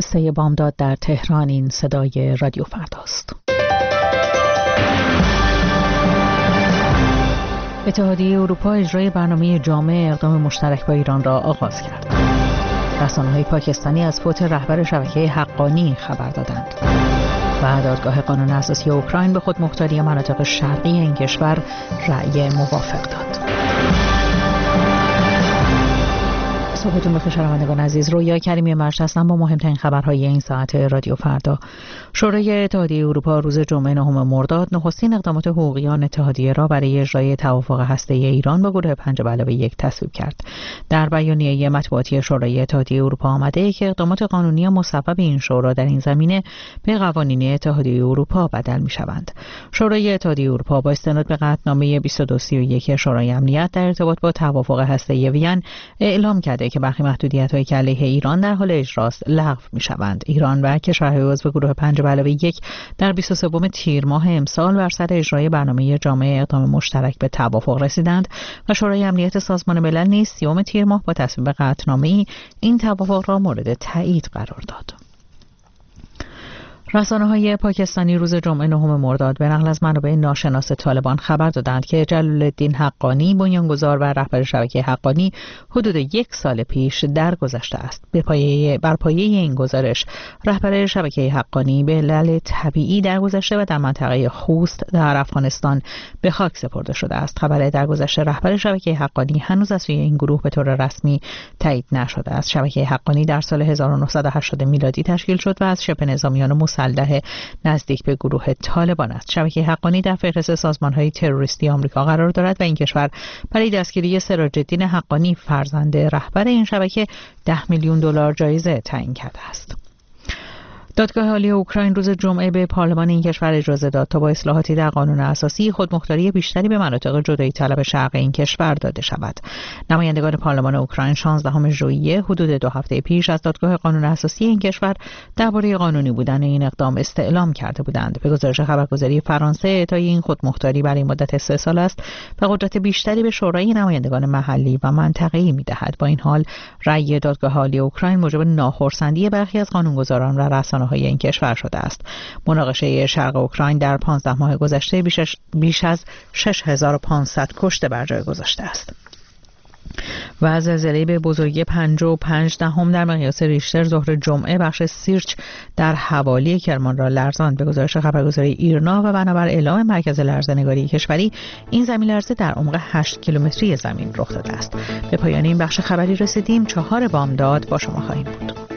3 بامداد در تهران. این صدای رادیو فرداست. اتحادیه اروپا اجرای برنامه جامع اقدام مشترک با ایران را آغاز کرد. رسانه‌های پاکستانی از فوت رهبر شبکه حقانی خبر دادند و دادگاه قانون اساسی اوکراین به خودمختاری مناطق شرقی این کشور رأی موافق داد. صبحتون بخیر شنوندگان عزیز. رویا کریمی مرشد هستم با مهمترین خبرهای این ساعت رادیو فردا. شورای اتحادیه اروپا روز جمعه 9 مرداد نخستین اقدامات حقوقیان اتحادیه را برای اجرای توافق هسته‌ای ایران با گروه 5+1 تصویب کرد. در بیانیه مطبوعاتی شورای اتحادیه اروپا آمده که اقدامات قانونی مصوب این شورا در این زمینه به قوانین اتحادیه اروپا بدل می‌شوند. شورای اتحادیه اروپا با استناد به قطعنامه 2231 شورای امنیت در ارتباط با توافق هسته‌ای وین اعلام کرده که برخی محدودیت‌هایی که علیه ایران در حال اجراست لغو می‌شوند. ایران و کشورهای عضو گروه 5+1 در 23 تیر ماه امسال بر سر اجرای برنامه جامع اقدام مشترک به توافق رسیدند و شورای امنیت سازمان ملل نیز 30 تیر ماه با تصویب قطعنامه‌ای این توافق را مورد تایید قرار داد. رسانه‌های پاکستانی روز جمعه 9 مرداد به نقل از منابع ناشناس طالبان خبر دادند که جلال الدین حقانی بنیانگذار و رهبر شبکه حقانی حدود 1 سال پیش درگذشته است. بر پایه این گزارش رهبر شبکه حقانی به علل طبیعی درگذشته و در منطقه خوست در افغانستان به خاک سپرده شده است. خبر درگذشت رهبر شبکه حقانی هنوز از سوی این گروه به طور رسمی تایید نشده است. شبکه حقانی در سال 1980 میلادی تشکیل شد و از شبه نظامیان مسلح نزدیک به گروه طالبان است. شبکه حقانی در فهرست سازمان‌های تروریستی آمریکا قرار دارد و این کشور برای دستگیری سراج الدین حقانی فرزند رهبر این شبکه $10 میلیون جایزه تعیین کرده است. دادگاه عالی اوکراین روز جمعه به پارلمان این کشور اجازه داد تا با اصلاحاتی در قانون اساسی خودمختاری بیشتری به مناطق جدایی طلب شرق این کشور داده شود. نمایندگان پارلمان اوکراین 16 ژوئیه حدود 2 هفته پیش از دادگاه قانون اساسی این کشور درباره قانونی بودن این اقدام استعلام کرده بودند. به گزارش خبرگزاری فرانسه اعطای این خودمختاری برای مدت 3 سال است و قدرت بیشتری به شورای نمایندگان محلی و منطقه‌ای می‌دهد. با این حال رأی دادگاه عالی اوکراین موجب ناخرسندی برخی از قانونگذاران و رسانه‌های این کشور شده است. مناقشه شرق اوکراین در 15 ماه گذشته بیش از 6500 کشته بر جای گذاشته است. و زلزله به بزرگی 5.5 در مقیاس ریشتر ظهر جمعه بخش سیرچ در حوالی کرمان را لرزاند. به گزارش خبرگزاری ایرنا و بنابر اعلام مرکز لرزه‌نگاری کشوری این زمین لرزه در عمق 8 کیلومتری زمین رخ داده است. به پایان این بخش خبری رسیدیم. 4 بامداد با شما خواهیم بود.